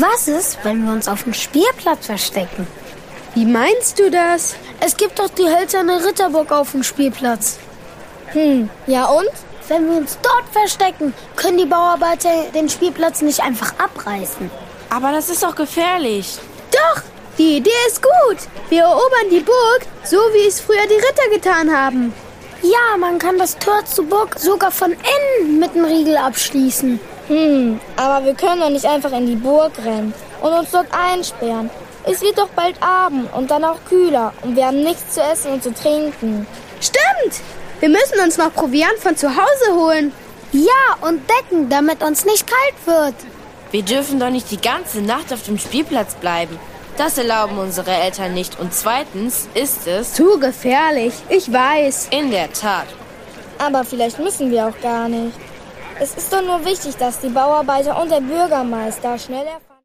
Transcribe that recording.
Was ist, wenn wir uns auf dem Spielplatz verstecken? Wie meinst du das? Es gibt doch die hölzerne Ritterburg auf dem Spielplatz. Ja und? Wenn wir uns dort verstecken, können die Bauarbeiter den Spielplatz nicht einfach abreißen. Aber das ist doch gefährlich. Doch, die Idee ist gut. Wir erobern die Burg, so wie es früher die Ritter getan haben. Ja, man kann das Tor zur Burg sogar von innen mit einem Riegel abschließen. Aber wir können doch nicht einfach in die Burg rennen und uns dort einsperren. Es wird doch bald Abend und dann auch kühler und wir haben nichts zu essen und zu trinken. Stimmt! Wir müssen uns noch Proviant von zu Hause holen. Ja, und Decken, damit uns nicht kalt wird. Wir dürfen doch nicht die ganze Nacht auf dem Spielplatz bleiben. Das erlauben unsere Eltern nicht. Und zweitens ist es... Zu gefährlich, ich weiß. In der Tat. Aber vielleicht müssen wir auch gar nicht. Es ist doch nur wichtig, dass die Bauarbeiter und der Bürgermeister schnell erfahren.